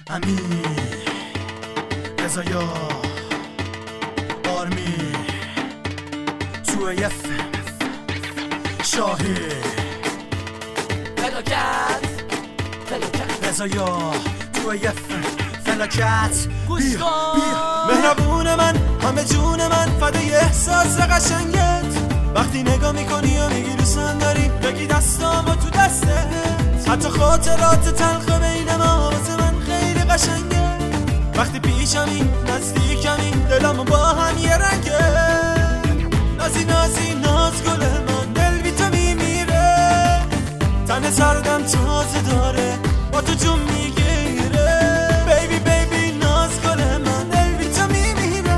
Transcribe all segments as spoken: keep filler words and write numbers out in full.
امین رضایا آرمی تو یف شاهی فلاکت فلاکت رضایا تو یف فلاکت گوش کن مهربون من همه جون من فدای احساس قشنگت وقتی نگاه میکنی و میگی دوستم داری بگی دستامو تو دستت حتی خاطرات تلخ بین ما واسه من خیلی قشنگه وقتی پیشمی نزدیکمی دلمو با هم یه رنگه نازی نازی ناز گل من دل بی تو میمیره تن سردم تازه داره با تو جون میگیره بیبی بیبی ناز گل من دل بی تو میمیره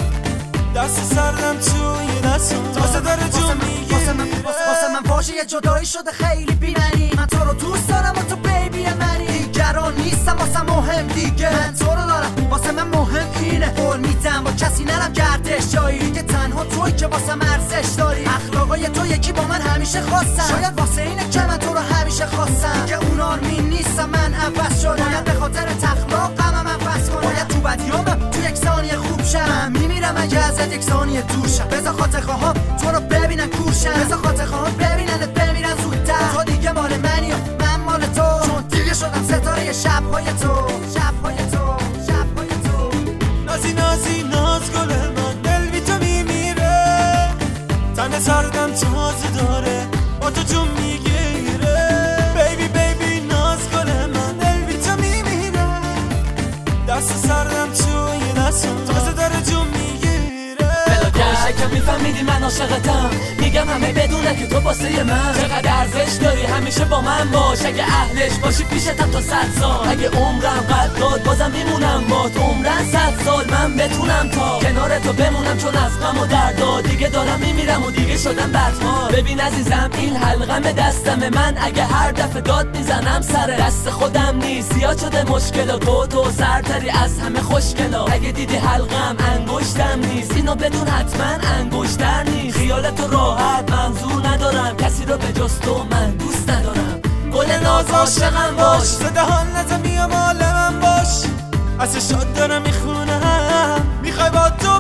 دست سردم توی دستم تازه داره جون میگیره واسه من واسه من واژه جدایی شده خیلی بی‌معنی من تو رو دوست دارم و تو بیبی منی دیگران نیستم واسه مهم دیگه من تو رو دارم واسه من مهم اینه قول میدم با کسی نرم گردش جایی که تنها توی که واسه من ارزش داری اخلاقای تو یکی با من همیشه خواستم شاید واسه اینه که من تو رو همیشه خواستم که اون آرمین نیستم من عوض شدم باید به خاطر تخلاق غمم عوض کنم باید تو بدیامم تو یک ثانیه خوب شم میمیرم اگه ازت یک ثانیه دور شم بذار خاطر خواهم تو رو ببینن کورشم بذار خاطر خواهم ببیننت بمیرن زودتر تو دیگه مال منی و من مال تو چون دیگه شدم ستاره شب‌های تو شب‌های تو شب‌های تو نازی نازی ناز گل من دل بی تو میمیره تن سردم تازه داره با تو جون میگیره بیبی بیبی ناز گل من دل بی تو میمیره دست سردم توی دستم تازه داره جون میگیره باشه که میفهمیدی من عاشقتم میگم همه بدونه که تو واسه من چقدر ارزش داری همیشه با من باش اگه اهلش باشی پیشتم تا صد سال اگه عمرم قد داد بازم میمونم با تو عمرن صد سال من بتونم تا کنار تو بمونم چون از غم و دردا دیگه دارم میمیرم و دیگه شدم بدحال ببین عزیزم این حلقم دستم من اگه هر دفعه داد میزنم سر دست خودم نیست زیاد شده مشکلا تو تو سرتری از همه خوشگلا اگه دیدی حلقم انگشتم نیست اینو بدون حتما انگشتر نیست خیالتو راحت منظور ندارم کسی رو به جز تو من دوست ندارم گل ناز عاشقم باش زده حال نزم بیا مال من باش از شاد دارم میخونم میخوای با تو